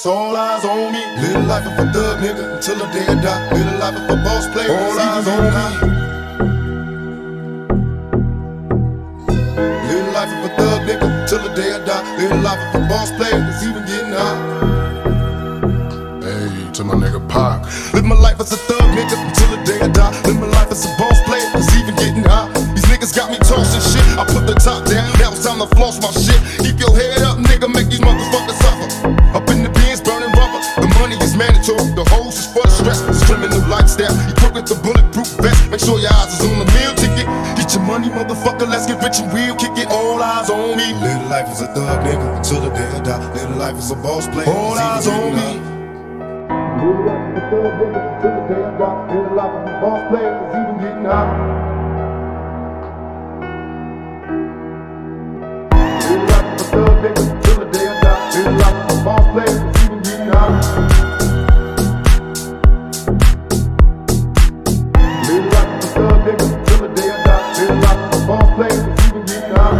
So all eyes on me. Live the life of a thug nigga until the day I die. Live the life of a boss player. All eyes on me. Live the life of a thug nigga till the day I die. Live the life of a boss player that's even getting high. Hey, to my nigga Pac. Live my life as a thug nigga until the day I die. Live my life as a boss player that's even getting high. These niggas got me tossing shit. I put the top down, now it's time to floss my shit. Keep your head up, nigga, make these motherfuckers suffer. Up in the bins, burning rubber. The money is mandatory, the hoes is for the stress. It's criminal lifestyle, you put with the bulletproof vest. Make sure your eyes is on the meal ticket. Get your money, motherfucker, let's get rich and real. Kick it, all eyes on me. Live the life as a thug nigga until the day I die. Live the life as a boss player. All eyes on me. Live the life as a thug nigga until the day I die. Live the life as a boss player that's even getting high. Live the life as a thug nigga until the day I die. Live the life as a boss player that's even getting high. Live the life as a thug nigga until the day I die. Live the life as a boss player that's even getting high.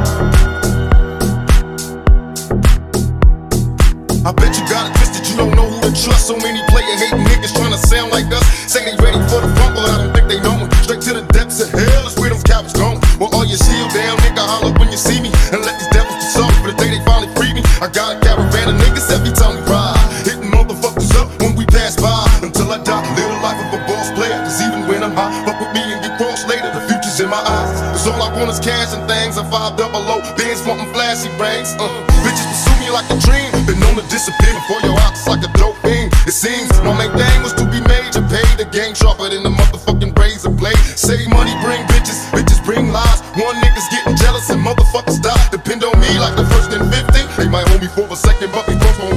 I bet you got it twisted, you don't know who to trust. So many player-hating niggas tryna sound like us. Say they ready for the front, but I don't think they know it. Straight to the depths of hell is where them cowards going. Well, all your shield down, nigga, holler when you see me. And let these devils be sorry for the day they finally free me. I got a caravan of niggas every time we ride. Hitting motherfuckers up when we pass by. Until I die, live the life of a boss player. Cause even when I'm high, fuck with me and get crossed later. The future's in my eyes. Cause all I want is cash and things. I'm 500. Bands wanting flashy rings. Bitches pursue me like a dream. Been known to disappear before your eyes like a dope fiend. It seems my main thing was to be major. Pay the game sharper than the motherfucking razor blade. Save money, bring bitches. Bitches bring lies. One nigga's getting jealous and motherfuckers die. Depend on me like the first and 50. They might hold me for a second, but we both gon'